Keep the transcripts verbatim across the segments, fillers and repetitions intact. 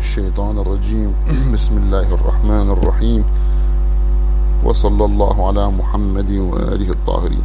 الشيطان الرجيم. بسم الله الرحمن الرحيم، وصلى الله على محمد وآله الطاهرين.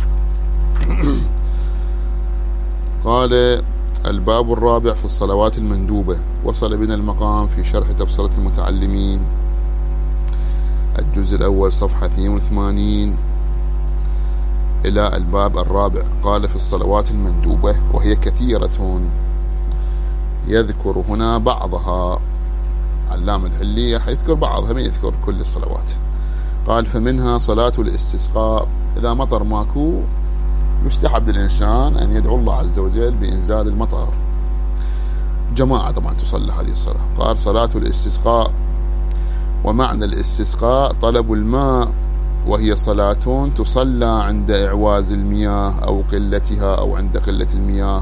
قال: الباب الرابع في الصلوات المندوبة. وصل بنا المقام في شرح تبصرة المتعلمين الجزء الأول صفحة اثنين وثمانين إلى الباب الرابع. قال: في الصلوات المندوبة، وهي كثيرة، يذكر هنا بعضها. علام الحلية يذكر بعضها، ما يذكر كل الصلوات. قال: فمنها صلاة الاستسقاء. إذا مطر ماكو يستحب للإنسان أن يدعو الله عز وجل بإنزال المطر. جماعة طبعا تصلى هذه الصلاة. قال: صلاة الاستسقاء. ومعنى الاستسقاء طلب الماء، وهي صلاة تصلى عند إعواز المياه أو قلتها، أو عند قلة المياه.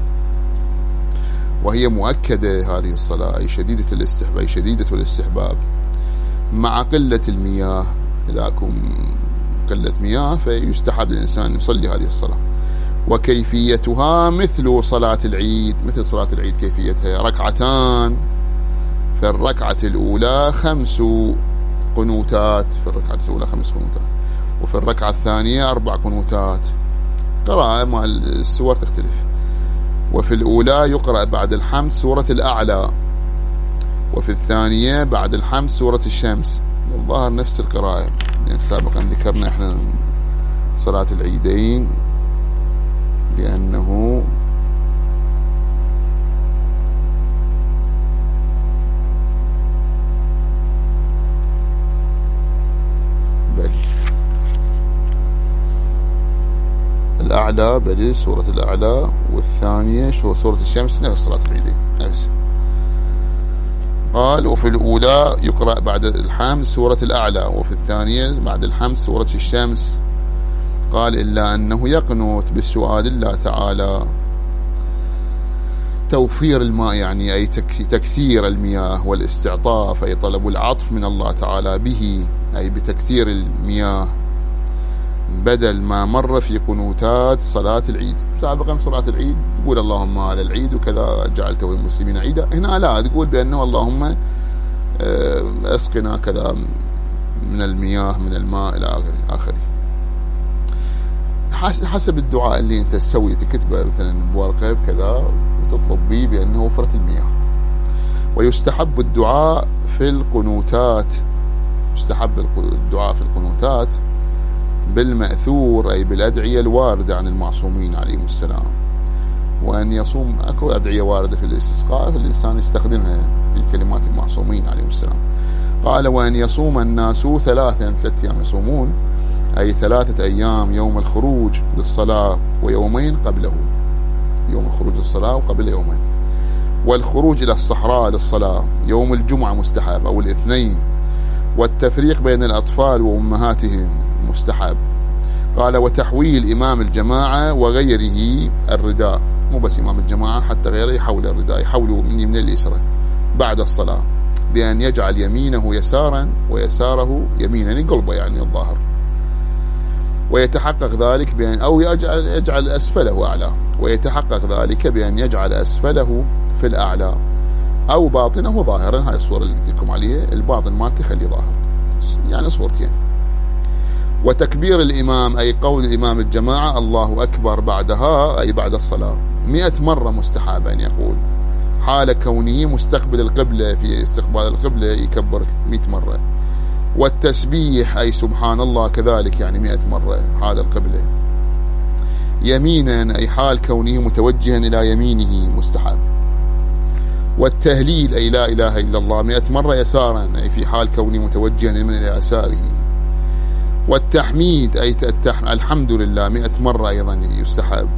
وهي مؤكدة هذه الصلاة، أي شديدة الاستحباب، أي شديدة الاستحباب مع قلة المياه. إذا كن قلة مياه فيستحب للإنسان يصلي هذه الصلاة. وكيفيتها مثل صلاة العيد، مثل صلاة العيد كيفيتها ركعتان. في الركعة الأولى خمس قنوتات، في الركعة الأولى خمس قنوتات، وفي الركعة الثانية أربع قنوتات. قراءة مع السور تختلف. وفي الأولى يقرأ بعد الحمد سورة الأعلى، وفي الثانية بعد الحمد سورة الشمس. الظاهر نفس القراءة، يعني سابقا ذكرنا احنا صلاة العيدين لأنه بل الأعلى بل سورة الأعلى، والثانية شو سورة الشمس، نفس صلاة العيدين نفس. قال: وفي الأولى يقرأ بعد الحمد سورة الأعلى، وفي الثانية بعد الحمد سورة الشمس. قال: إلا أنه يقنط بالسؤال الله تعالى توفير الماء، يعني أي تكثير المياه، والاستعطاف أي طلب العطف من الله تعالى به، أي بتكثير المياه، بدل ما مر في قنوتات صلاة العيد. سابقا صلاة العيد تقول اللهم هذا العيد وكذا جعلته للمسلمين عيدا. هنا لا، تقول بأنه اللهم أسقنا كذا من المياه، من الماء إلى آخره. حسب الدعاء اللي أنت تسوي، تكتبه مثلا بورقة بكذا وتطلب به بأنه وفرت المياه. ويستحب الدعاء في القنوتات، يستحب الدعاء في القنوتات بالمأثور، أي بالأدعية الواردة عن المعصومين عليهم السلام. وأن يصوم، أكو أدعية واردة في الاستسقاء الإنسان يستخدمها في كلمات المعصومين عليهم السلام. قال: وأن يصوم الناس ثلاثا، ثلاث أيام يصومون، أي ثلاثة أيام يوم الخروج للصلاة ويومين قبله، يوم الخروج للصلاة وقبل يومين. والخروج إلى الصحراء للصلاة يوم الجمعة مستحب أو الاثنين. والتفريق بين الأطفال وأمهاتهم مستحب. قال: وتحويل إمام الجماعة وغيره الرداء، مو بس إمام الجماعة، حتى غيره يحول الرداء، يحوله من يمين اليسرى بعد الصلاة، بأن يجعل يمينه يسارا ويساره يمينا، قلبه يعني الظاهر. ويتحقق ذلك بأن أو يجعل, يجعل أسفله أعلى، ويتحقق ذلك بأن يجعل أسفله في الأعلى أو باطنه ظاهرا. هاي الصورة اللي قلت لكم عليها، الباطن ما تخلي ظاهر، يعني صورتين. وتكبير الإمام، أي قول الإمام الجماعة الله أكبر بعدها، أي بعد الصلاة، مئة مرة مستحب أن يقول، حال كونه مستقبل القبلة، في استقبال القبلة يكبر مئة مرة. والتسبيح، أي سبحان الله كذلك، يعني مئة مرة حال القبلة. يمينا، أي حال كونه متوجها إلى يمينه مستحب. والتهليل، أي لا إله إلا الله، مئة مرة يسارا، أي في حال كونه متوجها إلى يساره. والتحميد، أي الحمد لله، مئة مرة أيضا يستحب.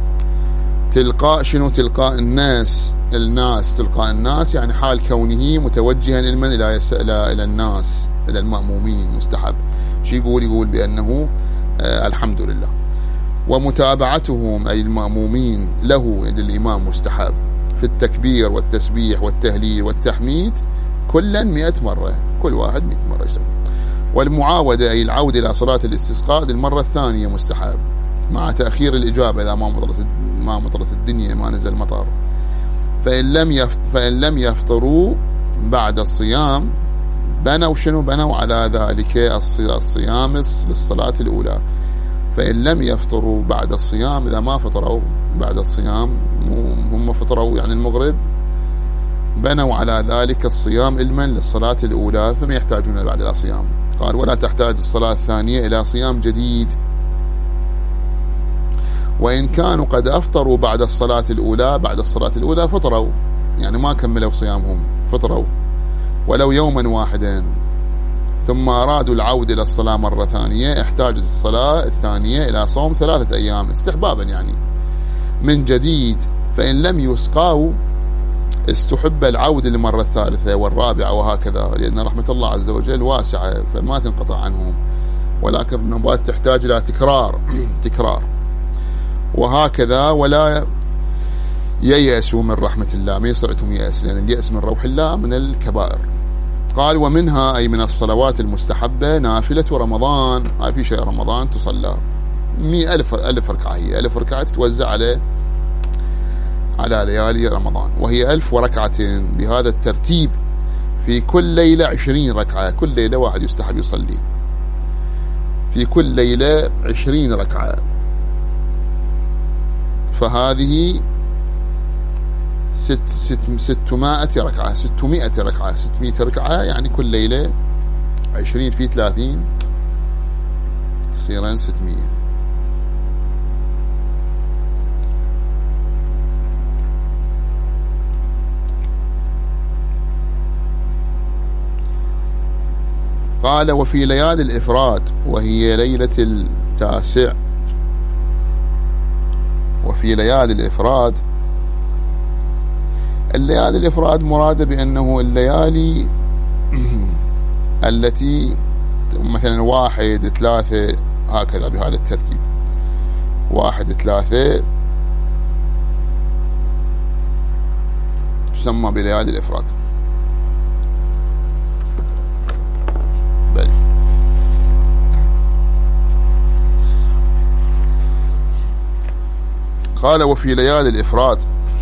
تلقاء شنو؟ تلقاء الناس، الناس تلقاء الناس، يعني حال كونه متوجها إلى إلى إلى الناس، إلى المأمومين مستحب. شي يقول؟ يقول بأنه آه الحمد لله. ومتابعتهم، أي المأمومين له، للإمام مستحب في التكبير والتسبيح والتهليل والتحميد، كلا مئة مرة، كل واحد مئة مرة يسوي. والمعاودة، أي العودة إلى صلاة الاستسقاء للمرة الثانية مستحب، مع تأخير الإجابة إذا ما مطرت ما مطرت الدنيا، ما نزل مطر. فإن لم يفت فإن لم يفطروا بعد الصيام بنوا شنو؟ بنوا على ذلك الصيام للصلاة الأولى. فإن لم يفطروا بعد الصيام، إذا ما فطروا بعد الصيام، هم فطروا يعني المغرب، بنوا على ذلك الصيام علما للصلاة الأولى، فما يحتاجون بعد إلى صيام. قال ولا تحتاج الصلاة الثانية إلى صيام جديد. وإن كانوا قد أفطروا بعد الصلاة الأولى، بعد الصلاة الأولى فطروا، يعني ما كملوا صيامهم، فطروا ولو يوما واحدا، ثم أرادوا العودة إلى الصلاة مرة ثانية، احتاجت الصلاة الثانية إلى صوم ثلاثة أيام استحبابا يعني من جديد. فإن لم يسقوا استحب العودة للمرة الثالثة والرابعة وهكذا، لأن رحمة الله عز وجل واسعة فما تنقطع عنهم، ولكن النبات تحتاج إلى تكرار تكرار وهكذا. ولا ييأسوا من رحمة الله، ما يصيرتهم يأس، لأن اليأس من روح الله من الكبائر. قال ومنها أي من الصلوات المستحبة نافلة رمضان. هاي في شيء رمضان تصلى مئة ألف ألف ركعة، هي ألف ركعة تتوزع على على ليالي رمضان، وهي ألف وركعة بهذا الترتيب. في كل ليلة عشرين ركعة، كل ليلة واحد يستحب يصلي في كل ليلة عشرين ركعة، فهذه ست ست ستمائة ركعة ستمائة ركعة ستمائة ركعة، يعني كل ليلة عشرين في ثلاثين يصيرن ستمائة. قال وفي ليالي الإفراد وهي ليلة التاسع، وفي ليالي الإفراد، الليالي الإفراد مرادة بأنه الليالي التي مثلا واحد ثلاثة هكذا بهذا الترتيب، واحد ثلاثة تسمى بليالي الإفراد. بل قال وفي ليالي الإفراد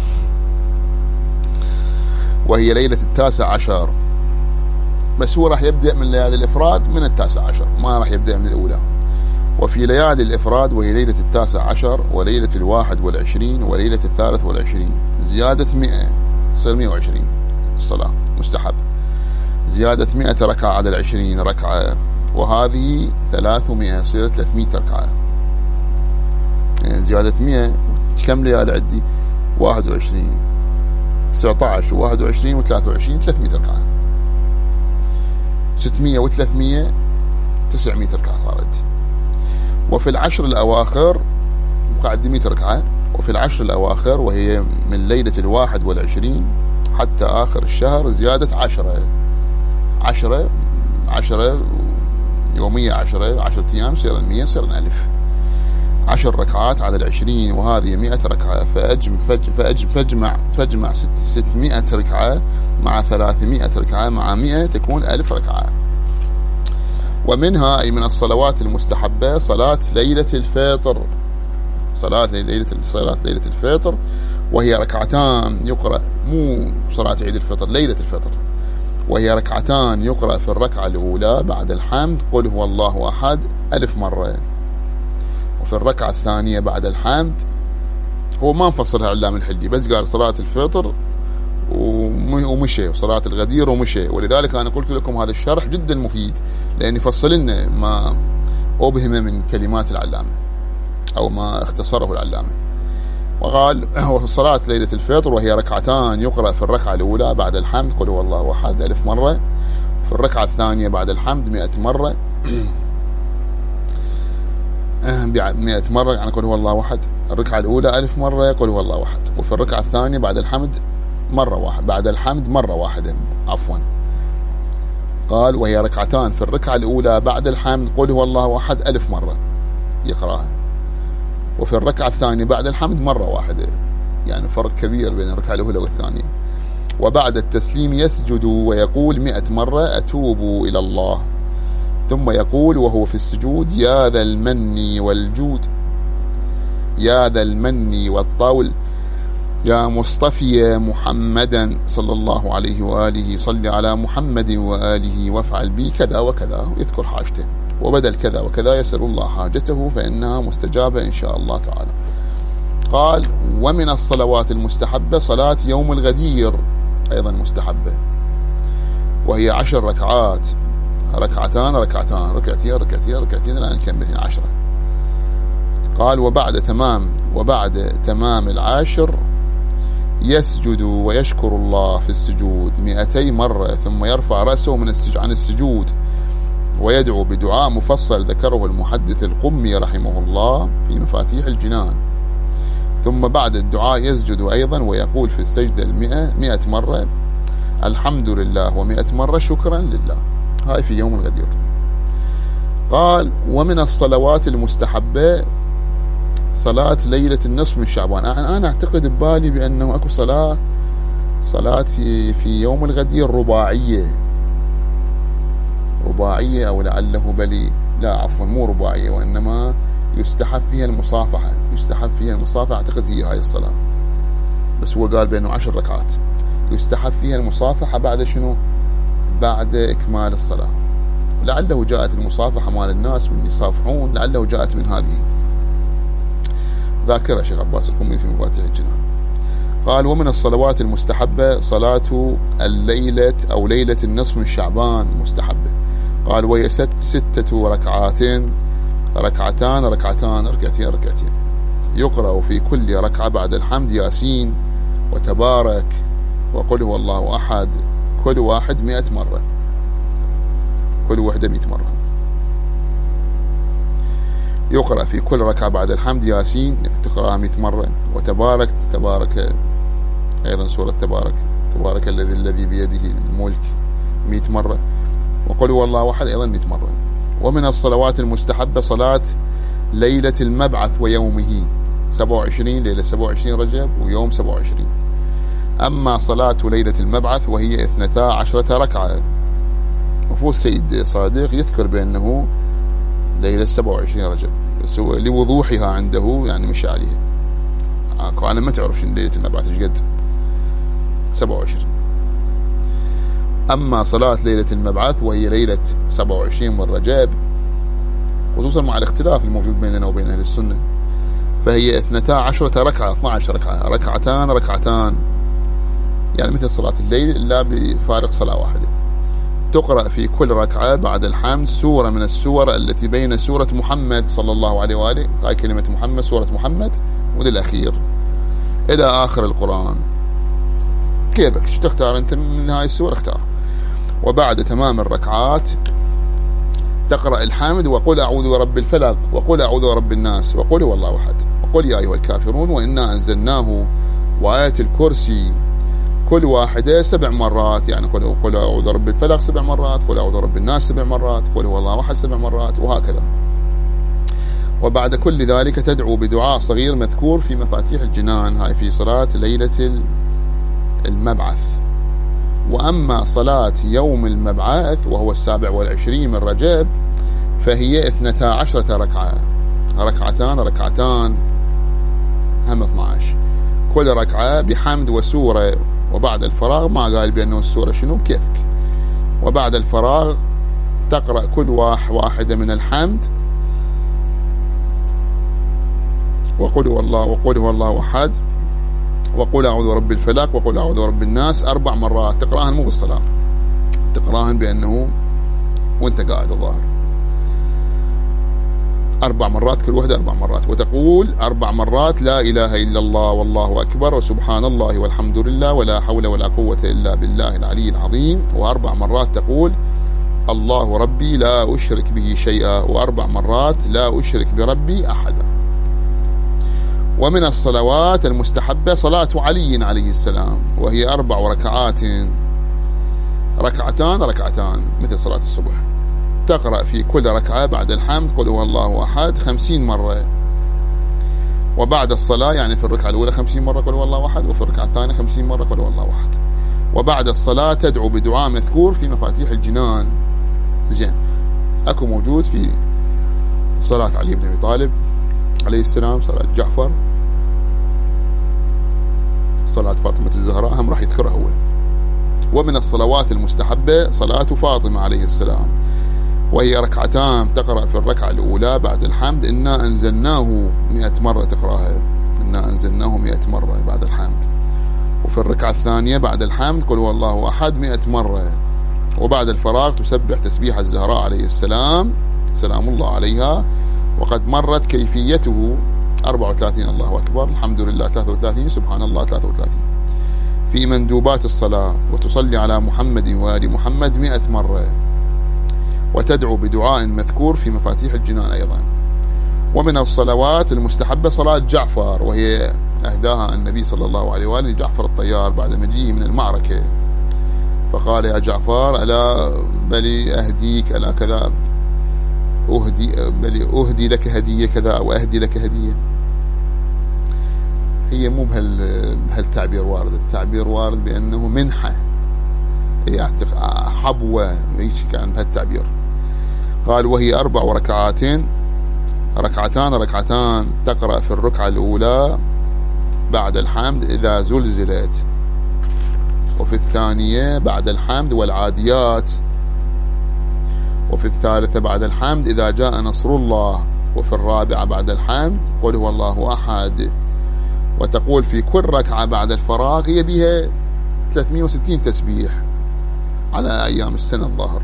وهي ليلة التاسع عشر، بس هو راح يبدأ من ليالي الإفراد من التاسع عشر، ما راح يبدأ من الأولى. وفي ليالي الإفراد وهي ليلة التاسع عشر وليلة الواحد والعشرين وليلة الثالث والعشرين، زيادة مئة تصير مئة وعشرين الصلاة مستحب، زيادة مئة ركعة على العشرين ركعة، وهذه ثلاثمائة صير ثلاثمائة ركعة، يعني زيادة مئة. كم ليالي عندي؟ واحد وعشرين تسعة عشر وواحد وعشرين وثلاثة وعشرين، ثلاثمائة ركعة، ستمائة وثلاثمائة تسعمائة ركعة صارت. وفي العشر الأواخر بقى عندي مئة ركعة، وفي العشر الأواخر وهي من ليلة الواحد والعشرين حتى آخر الشهر زيادة عشرة عشرة عشرة يومية، عشرة عشرة أيام صيرن مئة صيرن ألف، عشر ركعات على العشرين، وهذه مئة ركعة، فأجمع فأجمع فأجمع, فأجمع ست ستمائة ركعة مع ثلاثمائة ركعة مع مئة تكون ألف ركعة. ومنها أي من الصلوات المستحبة صلاة ليلة الفطر، صلاة ليلة صلاة ليلة الفطر وهي ركعتان يقرأ، مو صلاة عيد الفطر، ليلة الفطر، وهي ركعتان يقرأ في الركعة الأولى بعد الحمد قل هو الله أحد ألف مرة، وفي الركعة الثانية بعد الحمد، هو ما مفصلها علام الحلي، بس قال صلاة الفطر ومشي، وصلاة الغدير ومشي. ولذلك أنا قلت لكم هذا الشرح جدا مفيد، لأن يفصل لنا ما أبهم من كلمات العلامة أو ما اختصره العلامة. وقال صلاة ليلة الفطر وهي ركعتان يقرأ في الركعة الأولى بعد الحمد قل هو الله أحد ألف مرة، في الركعة الثانية بعد الحمد مئة مرة مئة مرة يعني قل هو الله أحد، الركعة الأولى ألف مرة يقول هو الله أحد، وفي الركعة الثانية بعد الحمد مرة واحد بعد الحمد مرة واحدة عفوا. قال وهي ركعتان في الركعة الأولى بعد الحمد قل هو الله أحد ألف مرة يقرأها، وفي الركعة الثانية بعد الحمد مرة واحدة، يعني فرق كبير بين الركعة الأولى والثانية. وبعد التسليم يسجد ويقول مئة مرة أتوب إلى الله، ثم يقول وهو في السجود يا ذا المن والجود، يا ذا المن والطول، يا مصطفي محمدا صلى الله عليه وآله صل على محمد وآله وافعل بي كذا وكذا، ويذكر حاجته، وبدل كذا وكذا يسأل الله حاجته فإنها مستجابة إن شاء الله تعالى. قال ومن الصلوات المستحبة صلاة يوم الغدير، أيضا مستحبة، وهي عشر ركعات، ركعتان ركعتان ركعتين ركعتين ركعتين لأن نكمل عشرة. قال وبعد تمام وبعد تمام العاشر يسجد ويشكر الله في السجود مئتي مرة، ثم يرفع رأسه من السج... عن السجود ويدعو بدعاء مفصل ذكره المحدث القمي رحمه الله في مفاتيح الجنان. ثم بعد الدعاء يسجد أيضا ويقول في السجدة المئة مئة مرة الحمد لله ومئة مرة شكرا لله. هاي في يوم الغدير. قال ومن الصلوات المستحبة صلاة ليلة النصف من شعبان. أنا أعتقد ببالي بأنه أكو صلاة صلاة في يوم الغدير رباعية رباعية أو لعله بلي لا عفوا مو رباعية، وإنما يستحب فيها المصافحة، يستحب فيها المصافحة. أعتقد هي هاي الصلاة، بس هو قال بأنه عشر ركعات يستحب فيها المصافحة بعد شنو؟ بعد إكمال الصلاة. لعله جاءت المصافحة مال الناس من يصافحون، لعله جاءت من هذه. ذاكرة شيخ عباس القمي في مفاتيح الجنان. قال ومن الصلوات المستحبة صلاة الليلة أو ليلة النصف من شعبان مستحبة. قال وهي ست ستة ركعاتين ركعتان ركعتان ركعتين ركعتين، يقرأ في كل ركعة بعد الحمد ياسين وتبارك وقل هو الله أحد، كل واحد مئة مرة، كل واحدة مئة مرة. يقرأ في كل ركعة بعد الحمد ياسين تقرأها مئة مرة، وتبارك تبارك أيضا سورة تبارك تبارك الذي الذي بيده الملك مئة مرة، وقل هو الله أحد أيضا مئة مرة. ومن الصلوات المستحبة صلاة ليلة المبعث ويومه، سبعة وعشرين ليلة سبعة وعشرين رجب ويوم سبعة وعشرين. أما صلاة ليلة المبعث وهي اثنتا عشرة ركعة، مفروض السيد صادق يذكر بأنه ليلة سبعة وعشرين رجب لوضوحها عنده، يعني مش عليها. أنا ما تعرف شنو ليلة المبعث ايش قد سبعة وعشرين. أما صلاة ليلة المبعث وهي ليلة سبعة وعشرين من رجب، خصوصا مع الاختلاف الموجود بيننا وبين أهل السنة، فهي اثنتا عشرة ركعة، اثنتا عشرة ركعة، ركعتان ركعتان، يعني مثل صلاة الليل إلا بفارق صلاة واحدة. تقرأ في كل ركعة بعد الحمد سورة من السور التي بين سورة محمد صلى الله عليه وآله، هاي كلمة محمد، سورة محمد وللأخير إلى آخر القرآن، كيفك شو تختار أنت من هاي السورة اختار. وبعد تمام الركعات تقرأ الحمد وقل أعوذ برب الفلق وقل أعوذ برب الناس وقل هو الله أحد وقل يا أيها الكافرون وإنا أنزلناه وآية الكرسي، كل واحدة سبع مرات، يعني قل قل أعوذ برب الفلق سبع مرات، قل أعوذ برب الناس سبع مرات، قل هو الله أحد سبع مرات، وهكذا. وبعد كل ذلك تدعو بدعاء صغير مذكور في مفاتيح الجنان، هاي في صلاة ليلة المبعث. وأما صلاة يوم المبعث وهو السابع والعشرين من رجب فهي اثنتا عشرة ركعة، ركعتان ركعتان هم اثنتا عشرة، كل ركعة بحمد وسورة، وبعد الفراغ ما قال بأنه السورة شنو كيفك. وبعد الفراغ تقرأ كل واحدة من الحمد وقل هو الله وقل هو الله أحد وقل أعوذ برب الفلق وقل أعوذ برب الناس أربع مرات، تقرأهن مو بالصلاة، تقرأهن بأنه وانت قاعد الظاهر أربع مرات، كل واحدة أربع مرات، وتقول أربع مرات لا إله إلا الله والله أكبر وسبحان الله والحمد لله ولا حول ولا قوة إلا بالله العلي العظيم، وأربع مرات تقول الله ربي لا أشرك به شيئا، وأربع مرات لا أشرك بربي أحدا. ومن الصلوات المستحبة صلاة علي عليه السلام وهي أربع ركعات، ركعتان ركعتان مثل صلاة الصبح، تقرأ في كل ركعة بعد الحمد قل هو الله أحد خمسين مرة، وبعد الصلاة يعني في الركعة الأولى خمسين مرة قل هو الله أحد، وفي الركعة الثانية خمسين مرة قل هو الله أحد. وبعد الصلاة تدعو بدعاء مذكور في مفاتيح الجنان. زين، أكو موجود في صلاة علي بن أبي طالب عليه السلام، صلاة جعفر، صلاة فاطمة الزهراء هم راح يذكرها هو. ومن الصلوات المستحبة صلاة فاطمة عليه السلام، وهي ركعتان تقرأ في الركعة الأولى بعد الحمد إنا أنزلناه مئة مرة تقرأها، إنا أنزلناه مئة مرة بعد الحمد. وفي الركعة الثانية بعد الحمد قل هو الله أحد مئة مرة. وبعد الفراغ تسبح تسبيح الزهراء عليه السلام سلام الله عليها، وقد مرت كيفيته أربعة وثلاثين الله أكبر، الحمد لله ثلاثة وثلاثين، سبحان الله ثلاثة وثلاثين في مندوبات الصلاة. وتصلي على محمد وآل محمد مئة مرة، وتدعو بدعاء مذكور في مفاتيح الجنان أيضا. ومن الصلوات المستحبة صلاة جعفر، وهي أهداها النبي صلى الله عليه وآله جعفر الطيار بعد مجيئه من المعركة، فقال يا جعفر ألا بلي أهديك ألا كذا أهدي بلي أهدي لك هدية كذا أو أهدي لك هدية. هي مو بهال بهالتعبير وارد، التعبير وارد بأنه منحة، يعتق حبوة، ايش كان بهالتعبير. قال وهي أربع ركعاتين ركعتان ركعتان تقرأ في الركعة الأولى بعد الحمد إذا زلزلت، وفي الثانية بعد الحمد والعاديات، وفي الثالثة بعد الحمد إذا جاء نصر الله، وفي الرابعة بعد الحمد قل هو الله أحد. وتقول في كل ركعة بعد الفراغ، هي بها ثلاثمئة وستين تسبيح على أيام السنة الظاهر،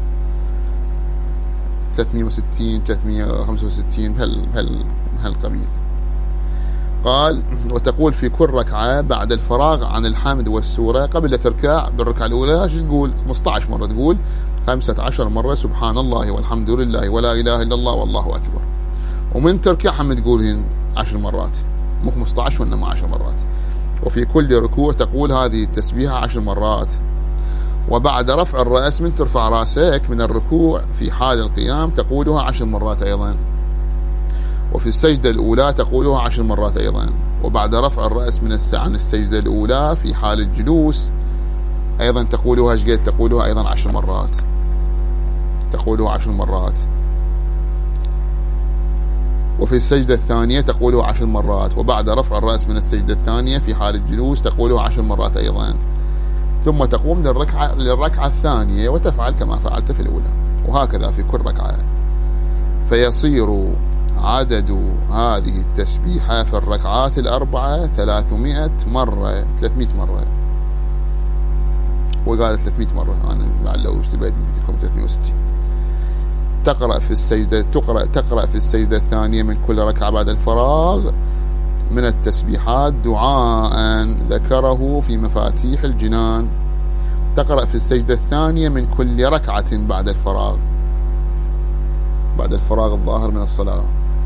ثلاثمئة وستين ثلاثمئة وخمسة وستين بهالقبيل. قال وتقول في كل ركعة بعد الفراغ عن الحمد والسورة قبل تركع بالركعة الأولى شو تقول؟ خمسة عشر مرة، تقول خمسة عشر مرة سبحان الله والحمد لله ولا إله إلا الله والله أكبر. ومن تركع هم تقولهن عشر مرات، مو خمسة عشر وإنما عشر مرات. وفي كل ركوع تقول هذه التسبيحة عشر مرات. وبعد رفع الرأس من ترفع رأسك من الركوع في حال القيام تقولها عشر مرات أيضا. وفي السجدة الأولى تقولها عشر مرات أيضا. وبعد رفع الرأس من عن السجدة الأولى في حال الجلوس أيضا تقولها شقد تقولها أيضا عشر مرات، تقولها عشر مرات. وفي السجدة الثانية تقولها عشر مرات. وبعد رفع الرأس من السجدة الثانية في حال الجلوس تقولها عشر مرات أيضا. ثم تقوم للركعة, للركعة الثانية وتفعل كما فعلت في الأولى، وهكذا في كل ركعة. فيصير عدد هذه التسبيحة في الركعات الأربعة ثلاثمائة مرة، ثلاثمائة مرة. وقال ثلاثمائة مرة، أنا لعله اشتبهت بديكم ثلاثمائة وستين. تقرأ في السجدة تقرأ تقرأ في السجدة الثانية من كل ركعة بعد الفراغ من التسبيحات دعاء ذكره في مفاتيح الجنان. تقرأ في السجدة الثانية من كل ركعة بعد الفراغ، بعد الفراغ الظاهر من الصلاة.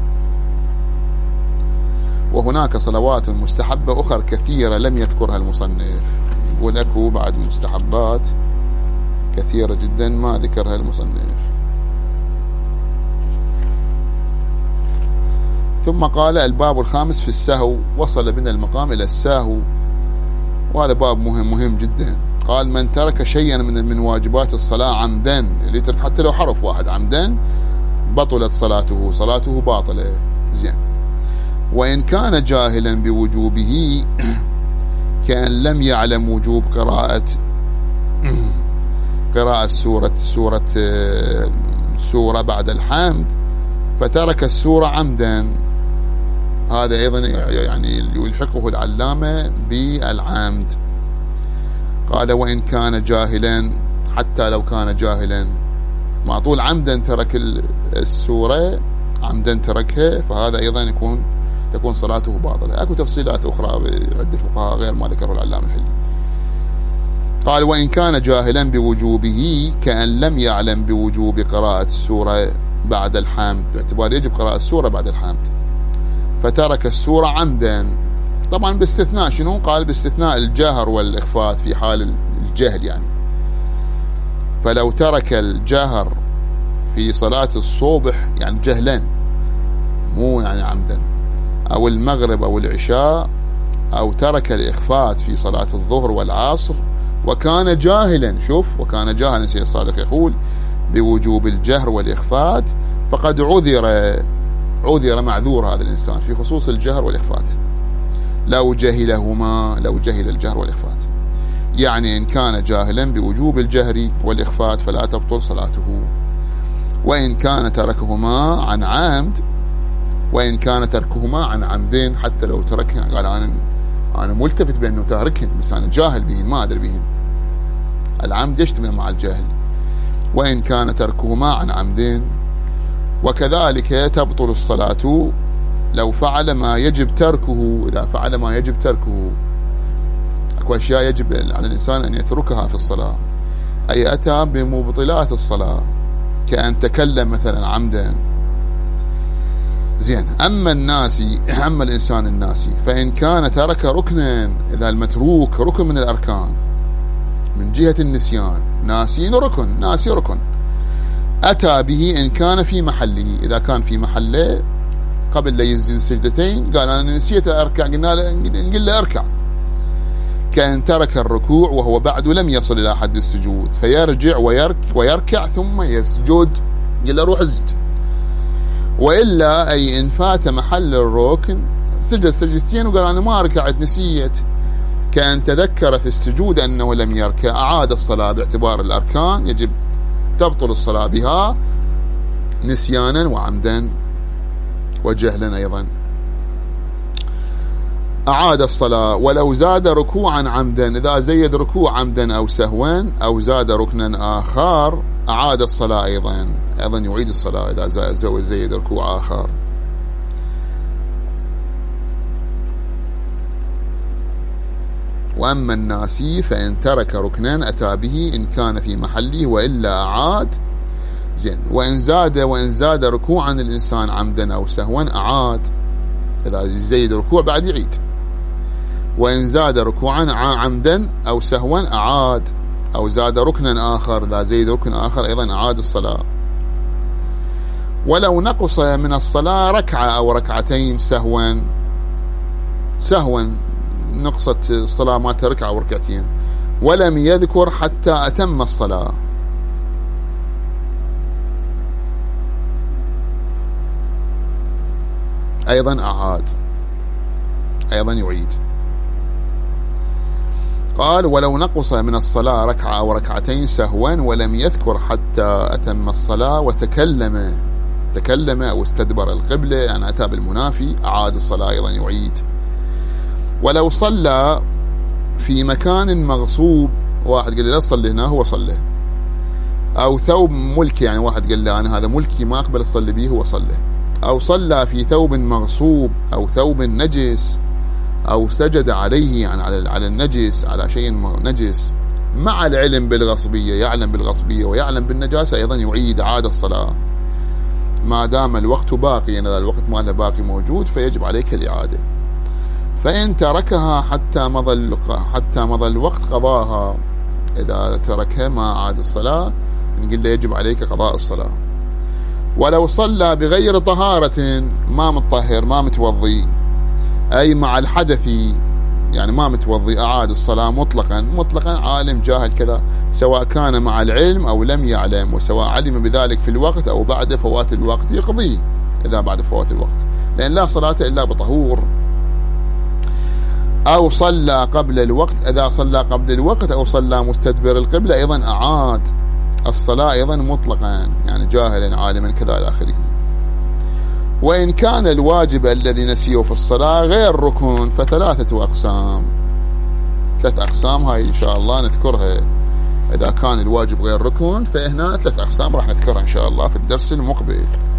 وهناك صلوات مستحبة أخرى كثيرة لم يذكرها المصنف، يقول أكو بعد مستحبات كثيرة جدا ما ذكرها المصنف. ثم قال الباب الخامس في السهو، وصل بنا المقام إلى السهو، وهذا باب مهم مهم جدا. قال من ترك شيئا من من واجبات الصلاة عمدا، اللي ترك حتى لو حرف واحد عمدا بطلت صلاته، صلاته باطلة. زين. وإن كان جاهلا بوجوبه كأن لم يعلم وجوب قراءة قراءة سورة سورة سورة بعد الحمد فترك السورة عمدا، هذا أيضا يعني يلحقه العلامة بالعمد. قال وإن كان جاهلا، حتى لو كان جاهلا مع طول عمدا ترك السورة، عمدا تركها، فهذا أيضا يكون تكون صلاته باطلة. أكو تفصيلات أخرى عند الفقهاء غير ما ذكره العلامة الحلي. قال وإن كان جاهلا بوجوبه كأن لم يعلم بوجوب قراءة السورة بعد الحمد، باعتبار يجب قراءة السورة بعد الحمد، فترك السورة عمدا. طبعا باستثناء شنو؟ قال باستثناء الجهر والإخفات في حال الجهل يعني. فلو ترك الجهر في صلاة الصبح يعني جهلا، مو يعني عمدا، أو المغرب أو العشاء، أو ترك الإخفات في صلاة الظهر والعصر وكان جاهلا، شوف وكان جاهلا سيد الصادق يقول بوجوب الجهر والإخفات، فقد عذر عذر معذور هذا الإنسان في خصوص الجهر والإخفات. لو جهلهما، لو جهل الجهر والإخفات. يعني إن كان جاهلا بوجوب الجهر والإخفات فلا تبطل صلاته، وإن كان تركهما عن عمد، وإن كان تركهما عن عمدين، حتى لو تركها قال أنا أنا ملتفت بأنه تاركهن بس أنا جاهل بهن ما أدري بهن، العمد يشتبه مع الجهل. وإن كان تركهما عن عمدين، وكذلك تبطل الصلاة لو فعل ما يجب تركه. إذا فعل ما يجب تركه، أكو أشياء يجب على الإنسان أن يتركها في الصلاة، أي أتى بمبطلات الصلاة كأن تكلم مثلا عمدا. زين. أما الناسي، أما الإنسان الناسي فإن كان ترك ركنا، إذا المتروك ركن من الأركان من جهة النسيان، ناسين ركن، ناسي ركن، أتى به إن كان في محله. إذا كان في محله قبل لا يسجد السجدتين قال أنا نسيت أركع، قلنا له نقول له أركع. كأن ترك الركوع وهو بعد لم يصل إلى حد السجود، فيرجع ويرك ويركع ثم يسجد، قال له روح اسجد. وإلا أي إن فات محل الركن سجد سجدتين وقال أنا ما ركعت نسيت، كأن تذكر في السجود أنه لم يركع، أعاد الصلاة باعتبار الأركان يجب تبطل الصلاة بها نسيانا وعمدا وجهلا أيضا. أعاد الصلاة ولو زاد ركوعا عمدا، إذا زيد ركوع عمدا أو سهوا أو زاد ركنا آخر أعاد الصلاة أيضا، أيضا يعيد الصلاة إذا زيد ركوع آخر. وأما الناسي فإن ترك ركنا أتى به إن كان في محله وإلا أعاد. زين. وإن زاد وإن زاد ركوعا الإنسان عمدا أو سهوا أعاد، إذا زيد ركوع بعد يعيد. وإن زاد ركوعا عمدا أو سهوا أعاد، أو زاد ركنا آخر، إذا زيد ركن آخر أيضا أعاد الصلاة. ولو نقص من الصلاة ركعة أو ركعتين سهوا، سهوا نقصت الصلاة ما تركع أو ركعتين ولم يذكر حتى أتم الصلاة، أيضا أعاد، أيضا يعيد. قال ولو نقص من الصلاة ركعة أو ركعتين سهوا ولم يذكر حتى أتم الصلاة وتكلم، تكلم أو استدبر القبلة يعني أتى بالمنافي أعاد الصلاة أيضا يعيد. ولو صلى في مكان مغصوب، واحد قال لي لا تصلي هنا، هو صلى. أو ثوب ملكي، يعني واحد قال لي أنا هذا ملكي ما أقبل أصلي به، هو صلى. أو صلى في ثوب مغصوب أو ثوب نجس، أو سجد عليه يعني على على النجس، على شيء نجس مع العلم بالغصبية، يعلم بالغصبية ويعلم بالنجاسة، أيضا يعيد عاد الصلاة ما دام الوقت باقي، يعني إذا الوقت ماله باقي موجود فيجب عليك الإعادة. فإن تركها حتى مضى حتى مضى الوقت قضاها، إذا تركها ما عاد الصلاة نقول له يجب عليك قضاء الصلاة. ولو صلى بغير طهارة، ما متطهر ما متوضي، أي مع الحدث يعني ما متوضي، أعاد الصلاة مطلقا، مطلقا عالم جاهل كذا، سواء كان مع العلم أو لم يعلم، وسواء علم بذلك في الوقت أو بعد فوات الوقت يقضيه إذا بعد فوات الوقت، لأن لا صلاة إلا بطهور. أو صلى قبل الوقت، إذا صلى قبل الوقت أو صلى مستدبر القبلة أيضا أعاد الصلاة أيضا مطلقا، يعني جاهلا عالما كذا إلى آخره. وإن كان الواجب الذي نسيه في الصلاة غير ركن فثلاثة أقسام، ثلاث أقسام هاي إن شاء الله نذكرها. إذا كان الواجب غير ركن فهنا ثلاث أقسام راح نذكرها إن شاء الله في الدرس المقبل.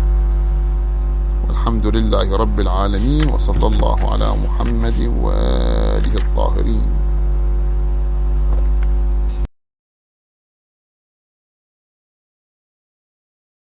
والحمد لله رب العالمين، وصلى الله على محمد وآله الطاهرين.